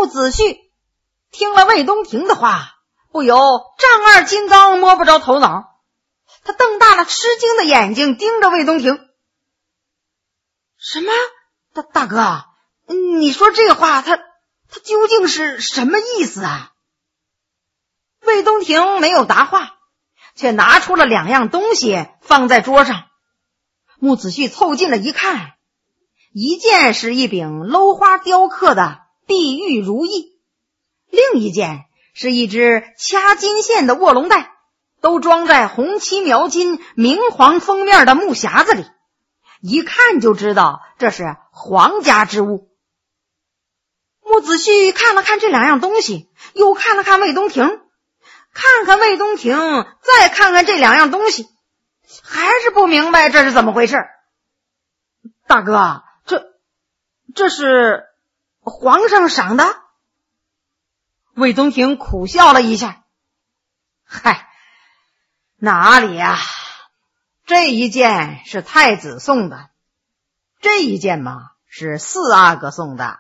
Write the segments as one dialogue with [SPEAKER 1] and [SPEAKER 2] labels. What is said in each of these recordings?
[SPEAKER 1] 穆子胥听了魏东亭的话，不由丈二金刚摸不着头脑。他瞪大了吃惊的眼睛盯着魏东亭。什么？大哥，你说这话他究竟是什么意思啊？魏东亭没有答话，却拿出了2样东西放在桌上。穆子胥凑近了一看，一件是一柄镂花雕刻的碧玉如意，另一件是一只掐金线的卧龙带，都装在红漆描金明黄封面的木匣子里，一看就知道这是皇家之物。穆子胥看了看这2样东西，又看了看魏东亭，看看魏东亭，再看看这2样东西，还是不明白这是怎么回事。大哥，这是皇上赏的？魏东亭苦笑了一下，嗨，哪里呀？这一件是太子送的，这一件嘛是四阿哥送的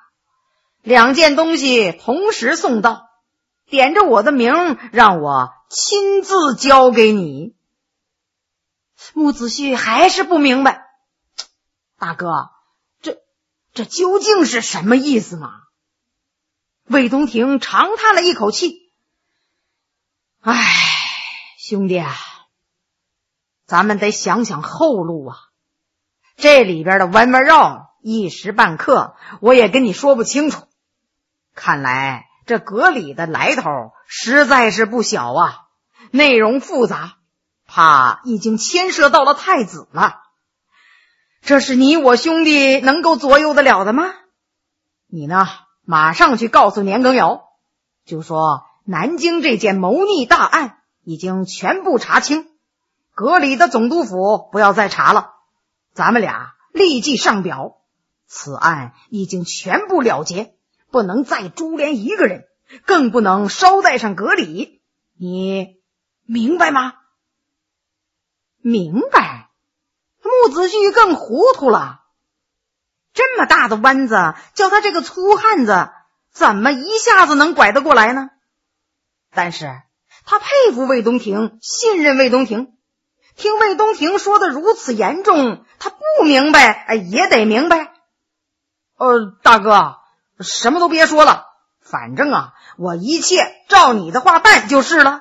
[SPEAKER 1] ，2件东西同时送到，点着我的名让我亲自交给你。穆子胥还是不明白，大哥，这究竟是什么意思嘛？魏东亭长叹了一口气，唉，兄弟啊，咱们得想想后路啊，这里边的弯弯绕一时半刻我也跟你说不清楚。看来这阁里的来头实在是不小啊，内容复杂，怕已经牵涉到了太子了。这是你我兄弟能够左右得了的吗？你呢，马上去告诉年羹尧，就说南京这件谋逆大案已经全部查清，阁里的总督府不要再查了，咱们俩立即上表，此案已经全部了结，不能再株连一个人，更不能捎带上阁里，你明白吗？明白。穆子胥更糊涂了，这么大的弯子，叫他这个粗汉子怎么一下子能拐得过来呢？但是他佩服魏东亭，信任魏东亭，听魏东亭说的如此严重，他不明白也得明白。大哥，什么都别说了，反正我一切照你的话办就是了。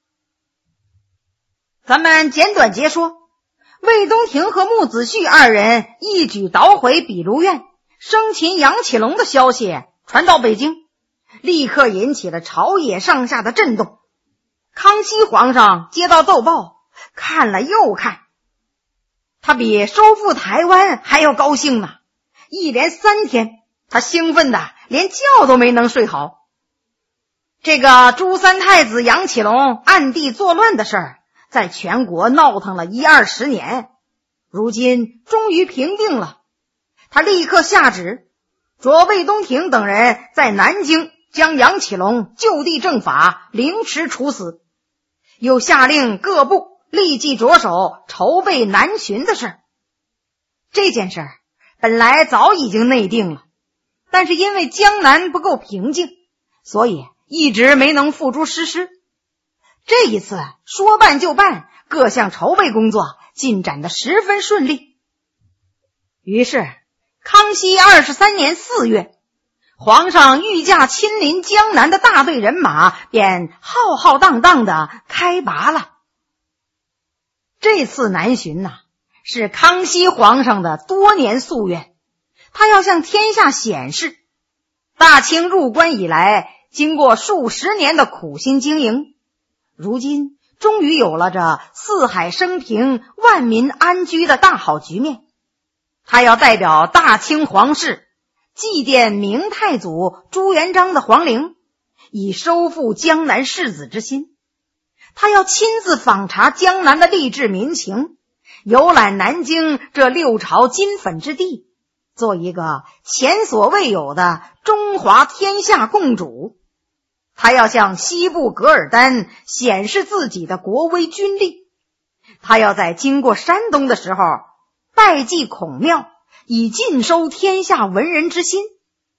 [SPEAKER 1] 咱们简短截说，魏东亭和穆子胥2人一举捣毁笔卢院，生擒杨启隆的消息传到北京，立刻引起了朝野上下的震动。康熙皇上接到奏报，看了又看，他比收复台湾还要高兴呢。一连3天，他兴奋的连觉都没能睡好。这个诛3太子杨启隆暗地作乱的事儿，在全国闹腾了10-20年，如今终于平定了。他立刻下旨，着魏东亭等人在南京将杨启隆就地正法，凌迟处死，又下令各部立即着手筹备南巡的事。这件事本来早已经内定了，但是因为江南不够平静，所以一直没能付诸实施。这一次说办就办，各项筹备工作进展得十分顺利。于是康熙23年4月，皇上御驾亲临江南的大队人马便浩浩荡荡地开拔了。这次南巡是康熙皇上的多年夙愿，他要向天下显示，大清入关以来，经过数十年的苦心经营，如今终于有了这四海升平、万民安居的大好局面。他要代表大清皇室祭奠明太祖朱元璋的皇陵，以收复江南世子之心。他要亲自访查江南的吏治民情，游览南京这6朝金粉之地，做一个前所未有的中华天下共主。他要向西部噶尔丹显示自己的国威军力。他要在经过山东的时候拜祭孔庙，以尽收天下文人之心。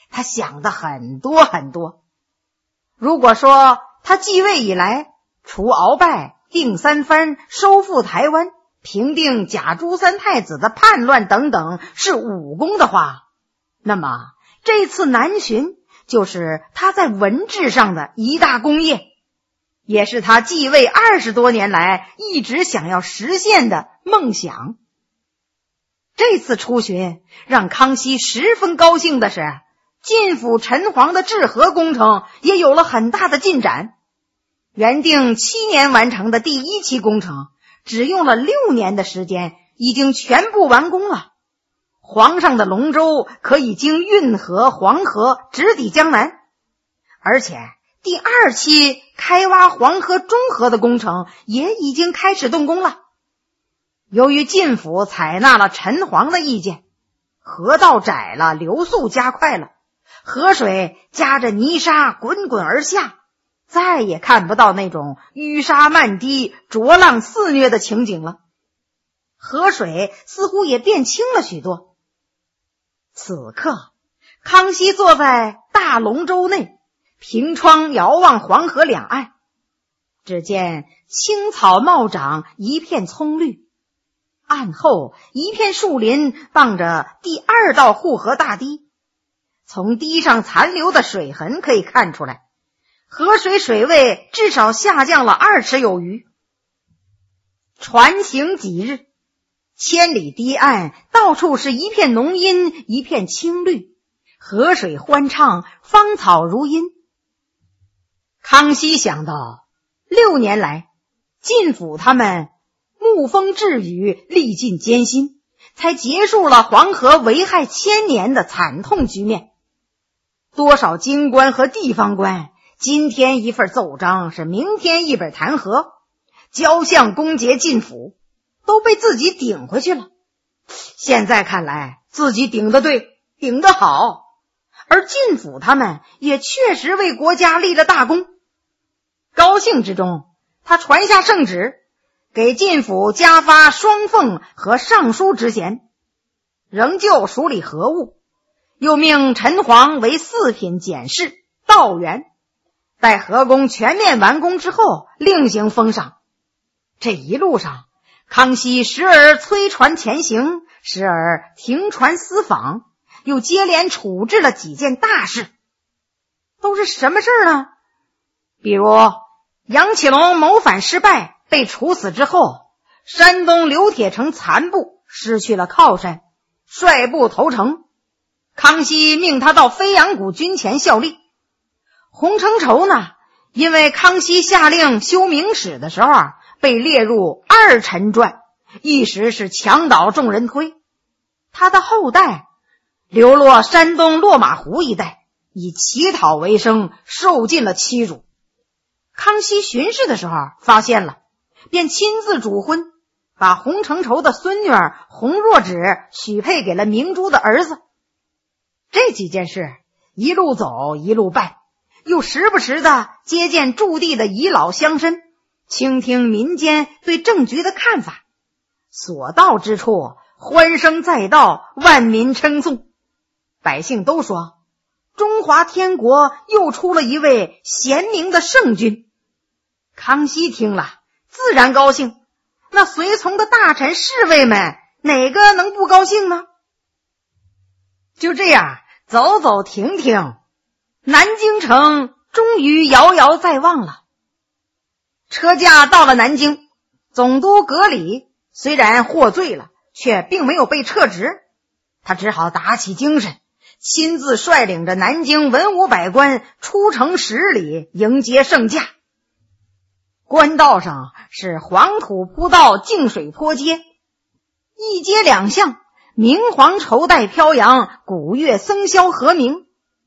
[SPEAKER 1] 他想的很多很多。如果说他继位以来，除鳌拜、定三藩、收复台湾、平定甲戌三太子的叛乱等等是武功的话，那么这次南巡就是他在文治上的一大功业，也是他继位20多年来一直想要实现的梦想。这次出巡让康熙十分高兴的是，晋府陈皇的治河工程也有了很大的进展。原定7年完成的第1期工程，只用了6年的时间，已经全部完工了。皇上的龙舟可以经运河、黄河直抵江南，而且第2期开挖黄河中河的工程也已经开始动工了。由于晋府采纳了陈皇的意见，河道窄了，流速加快了，河水夹着泥沙滚滚而下，再也看不到那种淤沙漫滴、浊浪肆虐的情景了。河水似乎也变清了许多。此刻，康熙坐在大龙舟内，凭窗遥望黄河两岸，只见青草茂长，一片葱绿，岸后一片树林傍着第2道护河大堤。从堤上残留的水痕可以看出来，河水水位至少下降了2尺有余。船行几日，千里堤岸到处是一片浓荫，一片青绿，河水欢畅，芳草如茵。康熙想到6年来晋府他们沐风治雨，历尽艰辛，才结束了黄河危害1000年的惨痛局面。多少京官和地方官，今天一份奏章，是明天一本弹劾，交相攻讦晋府，都被自己顶回去了。现在看来，自己顶得对，顶得好，而晋府他们也确实为国家立了大功。高兴之中，他传下圣旨，给晋府加发双凤和尚书职衔，仍旧处理河务，又命陈皇为4品检事、道员，待河工全面完工之后另行封赏。这一路上，康熙时而催船前行，时而停船私访，又接连处置了几件大事。都是什么事呢？比如杨启隆谋反失败被处死之后，山东刘铁成残部失去了靠山，率部投诚，康熙命他到飞扬谷军前效力。洪承畴呢，因为康熙下令修明史的时候被列入2臣传，一时是墙倒众人推。他的后代流落山东落马湖一带，以乞讨为生，受尽了欺辱。康熙巡视的时候发现了，便亲自主婚，把洪承畴的孙女儿洪若芷许配给了明珠的儿子。这几件事一路走一路办，又时不时的接见驻地的遗老乡绅，倾听民间对政局的看法，所到之处欢声载道，万民称颂。百姓都说中华天国又出了一位贤明的圣君。康熙听了自然高兴，那随从的大臣侍卫们哪个能不高兴呢？就这样走走停停，南京城终于遥遥在望了。车驾到了南京，总督葛礼虽然获罪了，却并没有被撤职，他只好打起精神，亲自率领着南京文武百官出城10里迎接圣驾。官道上是黄土铺道，净水坡街，一街两巷，明黄绸带飘扬，鼓乐笙箫和鸣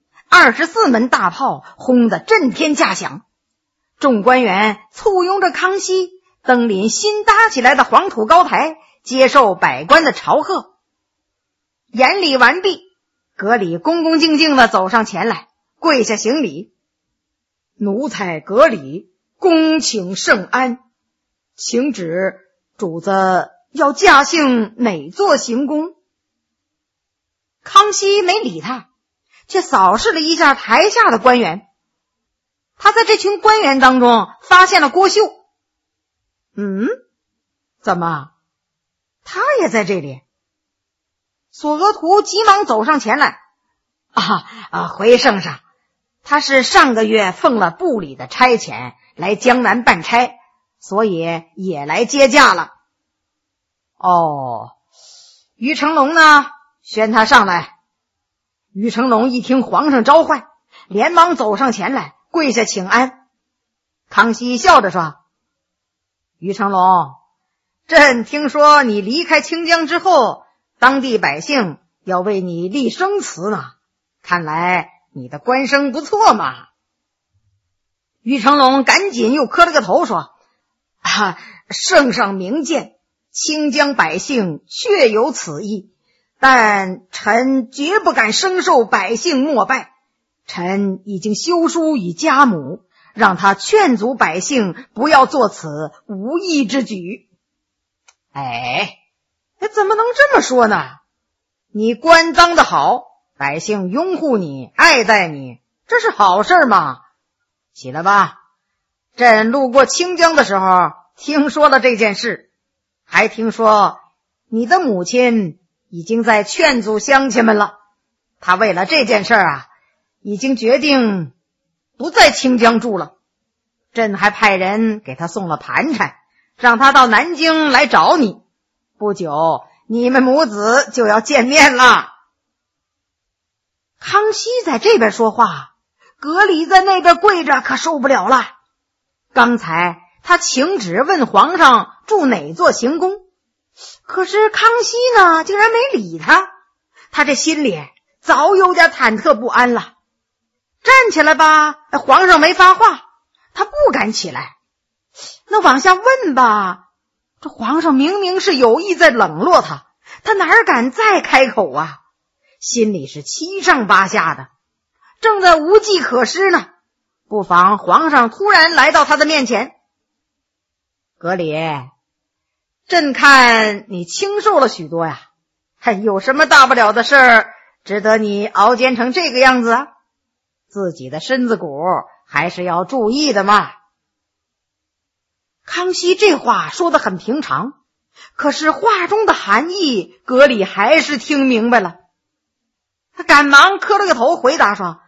[SPEAKER 1] ，24门大炮轰得震天价响。众官员簇拥着康熙登临新搭起来的黄土高台，接受百官的朝贺。典礼完毕，葛礼恭恭敬敬地走上前来，跪下行礼。奴才葛礼恭请圣安，请旨主子要驾幸哪座行宫？康熙没理他， 却扫视了一下台下的官员。他在这群官员当中发现了郭秀。怎么他也在这里？索额图急忙走上前来。回圣上，他是上个月奉了部里的差遣来江南办差，所以也来接驾了。于成龙呢？宣他上来。于成龙一听皇上召唤，连忙走上前来，跪下请安。康熙笑着说：于成龙，朕听说你离开清江之后，当地百姓要为你立生祠呢，看来你的官声不错嘛。于成龙赶紧又磕了个头说：圣上明鉴，清江百姓确有此意，但臣绝不敢生受百姓膜拜。臣已经修书与家母，让他劝阻百姓不要做此无义之举。怎么能这么说呢？你官当得好，百姓拥护你，爱戴你，这是好事嘛。起来吧，朕路过清江的时候听说了这件事，还听说你的母亲已经在劝阻乡亲们了。他为了这件事已经决定不在清江住了。朕还派人给他送了盘缠，让他到南京来找你。不久你们母子就要见面了。康熙在这边说话，格里在那边跪着可受不了了。刚才他请旨问皇上住哪座行宫，可是康熙呢竟然没理他。他这心里早有点忐忑不安了。站起来吧，皇上没发话，他不敢起来。那往下问吧，这皇上明明是有意在冷落他，他哪敢再开口啊？心里是七上八下的，正在无计可施呢。不妨皇上突然来到他的面前。格里，朕看你清瘦了许多呀，有什么大不了的事儿值得你熬煎成这个样子啊？自己的身子骨还是要注意的嘛。康熙这话说得很平常，可是话中的含义格里还是听明白了。他赶忙磕了个头回答说：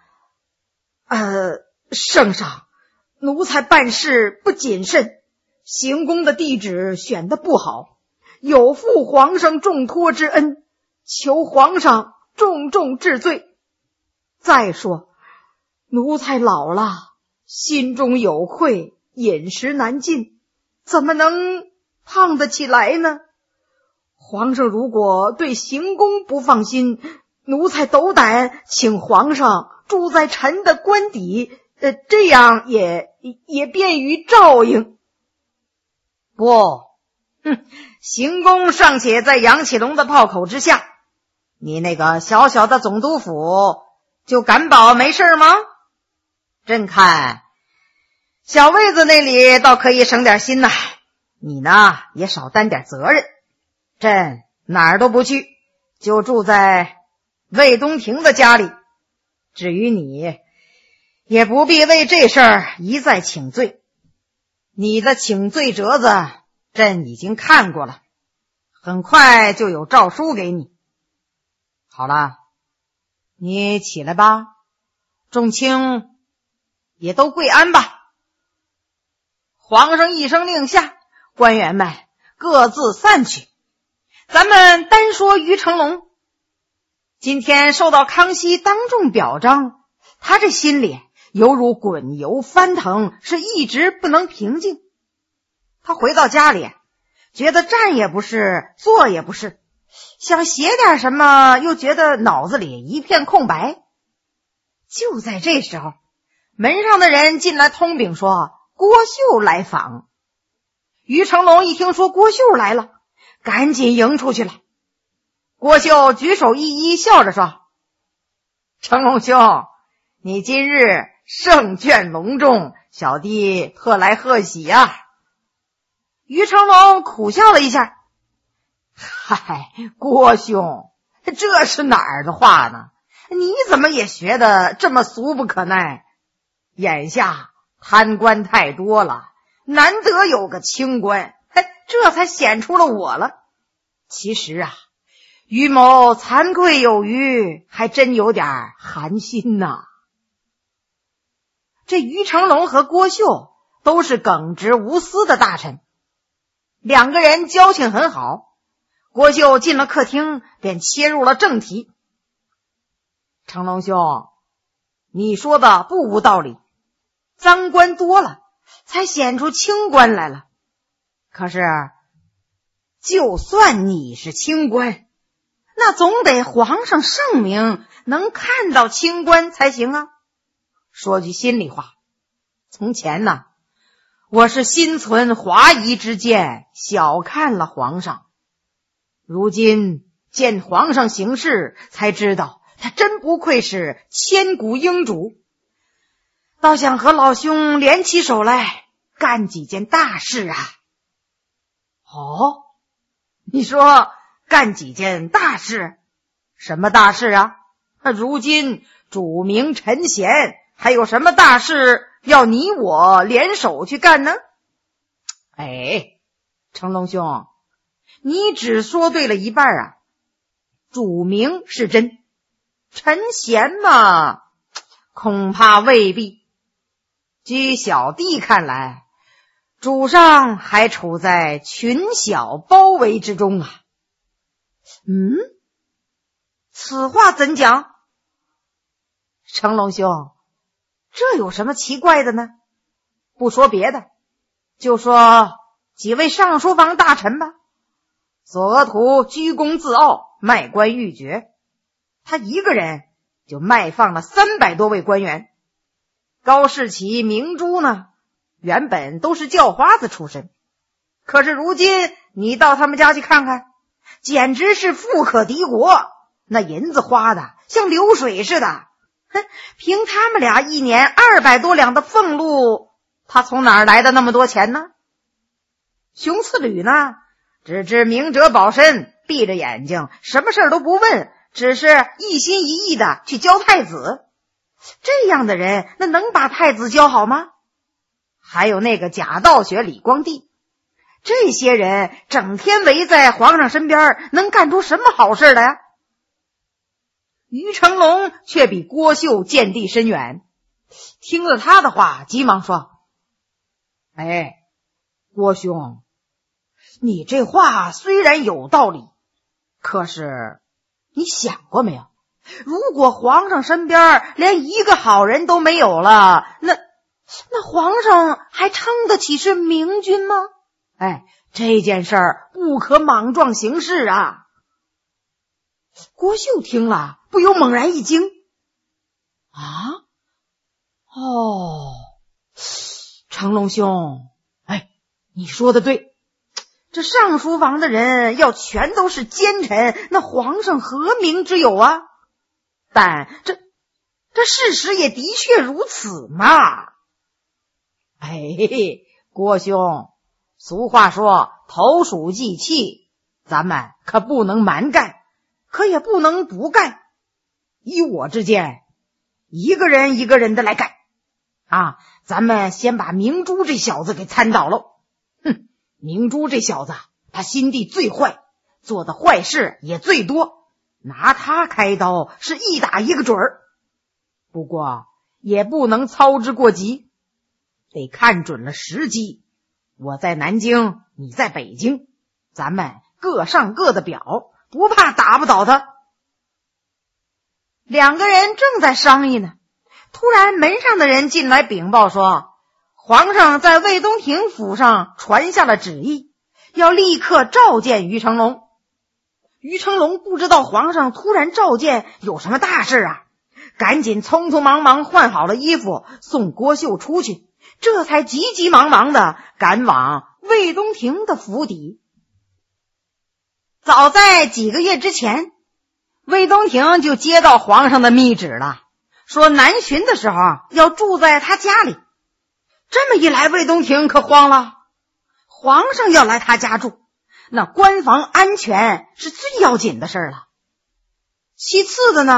[SPEAKER 1] 圣上，奴才办事不谨慎，行宫的地址选得不好，有负皇上重托之恩，求皇上重重治罪。再说奴才老了，心中有愧，饮食难进，怎么能胖得起来呢？皇上如果对行宫不放心，奴才斗胆请皇上住在臣的官邸，这样也便于照应。不，行宫尚且在杨启龙的炮口之下，你那个小小的总督府就敢保没事吗？朕看小卫子那里倒可以省点心呐，你呢也少担点责任。朕哪儿都不去，就住在魏东亭的家里。至于你，也不必为这事儿一再请罪。你的请罪折子朕已经看过了，很快就有诏书给你。好了，你起来吧，众卿也都跪安吧。皇上一声令下，官员们各自散去。咱们单说于成龙，今天受到康熙当众表彰，他这心里犹如滚油翻腾，是一直不能平静。他回到家里，觉得站也不是，坐也不是，想写点什么，又觉得脑子里一片空白。就在这时候，门上的人进来通禀说郭秀来访。于成龙一听说郭秀来了，赶紧迎出去了。郭秀举手一揖，笑着说：成龙兄，你今日胜券隆中，小弟特来贺喜呀。于成龙苦笑了一下：嗨，郭兄，这是哪儿的话呢？ 你怎么也学得这么俗不可耐？眼下贪官太多了，难得有个清官，这才显出了我了。其实啊，于某惭愧有余，还真有点寒心呐。这于成龙和郭秀都是耿直无私的大臣，两个人交情很好。郭秀进了客厅，便切入了正题。成龙兄，你说的不无道理，赃官多了，才显出清官来了。可是，就算你是清官，那总得皇上圣明，能看到清官才行啊。说句心里话，从前呢，我是心存怀疑之见，小看了皇上。如今见皇上行事，才知道他真不愧是千古英主，倒想和老兄联起手来干几件大事啊。哦，你说干几件大事？什么大事啊？如今主名臣贤，还有什么大事要你我联手去干呢？哎，成龙兄，你只说对了一半啊。主名是真，臣贤嘛，恐怕未必。据小弟看来，主上还处在群小包围之中啊。此话怎讲？成龙兄，这有什么奇怪的呢？不说别的，就说几位上书房大臣吧。索额图居功自傲，卖官鬻爵，他一个人就卖放了300多位官员。高士奇、明珠呢，原本都是叫花子出身，可是如今你到他们家去看看，简直是富可敌国，那银子花的像流水似的。凭他们俩一年200多两的俸禄，他从哪儿来的那么多钱呢？熊次履呢，只知明哲保身，闭着眼睛什么事都不问，只是一心一意的去教太子。这样的人，那能把太子教好吗？还有那个贾道学、李光地，这些人整天围在皇上身边，能干出什么好事来呀？于成龙却比郭秀见地深远，听了他的话，急忙说：哎，郭兄，你这话虽然有道理，可是你想过没有，如果皇上身边连一个好人都没有了，那皇上还称得起是明君吗？这件事儿不可莽撞行事啊。郭秀听了不由猛然一惊。成龙兄，你说的对，这上书房的人要全都是奸臣，那皇上何名之有啊？但这事实也的确如此嘛。郭兄，俗话说投鼠忌器，咱们可不能蛮干，可也不能不干。依我之见，一个人一个人的来干啊！咱们先把明珠这小子给参倒喽。明珠这小子他心地最坏，做的坏事也最多，拿他开刀是一打一个准儿。不过也不能操之过急，得看准了时机。我在南京，你在北京，咱们各上各的表，不怕打不倒他。两个人正在商议呢，突然门上的人进来禀报说，皇上在魏东亭府上传下了旨意，要立刻召见于成龙。于成龙不知道皇上突然召见有什么大事啊，赶紧匆匆忙忙换好了衣服，送郭秀出去，这才急急忙忙的赶往魏东亭的府邸。早在几个月之前，魏东亭就接到皇上的密旨了，说南巡的时候要住在他家里。这么一来，魏东亭可慌了，皇上要来他家住，那官房安全是最要紧的事了。其次的呢，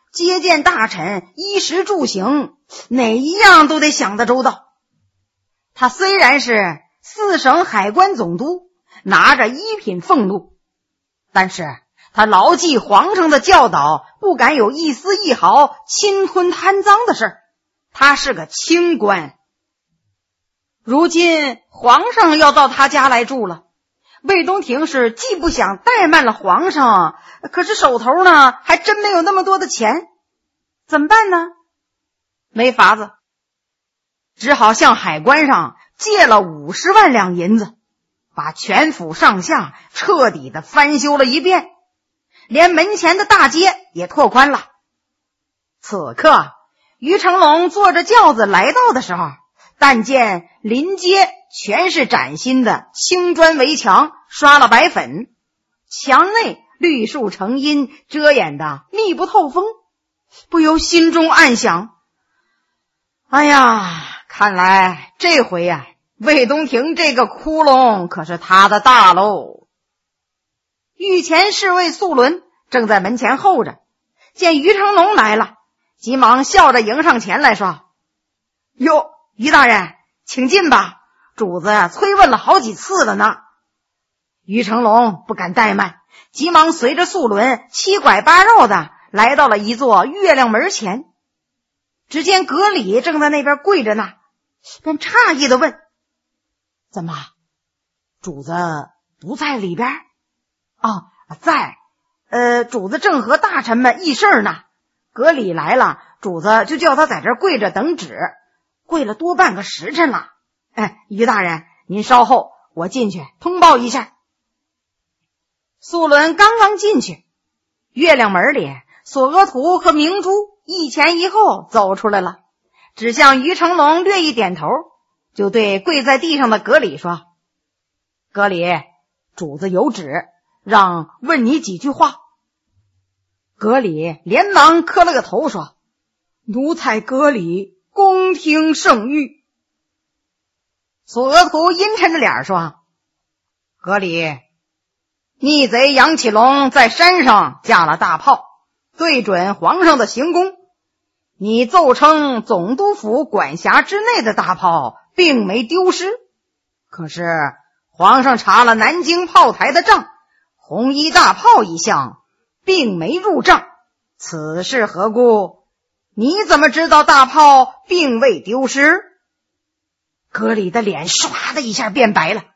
[SPEAKER 1] 接见大臣，衣食住行，哪一样都得想得周到。他虽然是4省海关总督，拿着1品俸禄，但是他牢记皇上的教导，不敢有一丝一毫侵吞贪赃的事。他是个清官。如今皇上要到他家来住了，魏东亭是既不想怠慢了皇上，可是手头呢还真没有那么多的钱，怎么办呢？没法子，只好向海关上借了50万两银子，把全府上下彻底的翻修了一遍，连门前的大街也拓宽了。此刻于成龙坐着轿子来到的时候，但见临街全是崭新的青砖围墙，刷了白粉，墙内绿树成荫，遮掩的密不透风，不由心中暗想，哎呀，看来这回呀，魏东亭这个窟窿可是他的大喽。御前侍卫素伦正在门前候着，见于成龙来了，急忙笑着迎上前来说，哟，于大人请进吧，主子催问了好几次了呢。于成龙不敢怠慢，急忙随着素伦七拐八绕的来到了一座月亮门前。只见阁里正在那边跪着呢，便诧异的问，怎么主子不在里边？在，主子正和大臣们议事呢，阁里来了，主子就叫他在这儿跪着等旨，跪了多半个时辰了。于大人您稍后，我进去通报一下。素伦刚刚进去，月亮门里索额图和明珠一前一后走出来了，只向于成龙略一点头，就对跪在地上的阁里说，阁里主子有旨，让问你几句话。阁里连忙磕了个头说，奴才阁里恭听圣谕。索额图阴沉着脸说，阁里逆贼杨启龙在山上架了大炮，对准皇上的行宫，你奏称总督府管辖之内的大炮并没丢失，可是皇上查了南京炮台的账，红衣大炮一项并没入账，此事何故？你怎么知道大炮并未丢失？阁里的脸唰的一下变白了，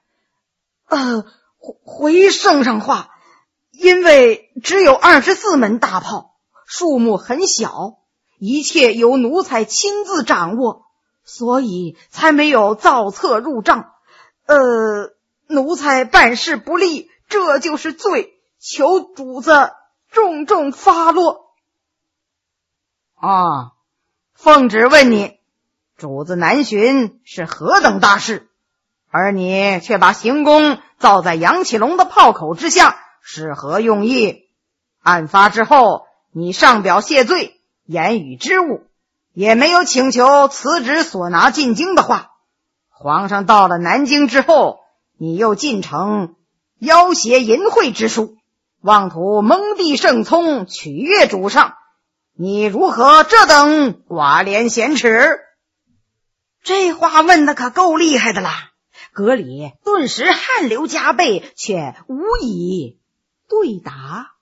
[SPEAKER 1] 回圣上话，因为只有24门大炮，数目很小，一切由奴才亲自掌握，所以才没有造册入账。奴才办事不力，这就是罪，求主子重重发落。奉旨问你，主子南巡是何等大事，而你却把行宫造在杨启龙的炮口之下，是何用意？案发之后，你上表谢罪，言语之物，也没有请求辞职所拿进京的话。皇上到了南京之后，你又进呈要挟淫秽之书，妄图蒙蔽圣聪，取悦主上，你如何这等寡廉鲜耻？这话问的可够厉害的啦，阁里顿时汗流浃背，却无以对答。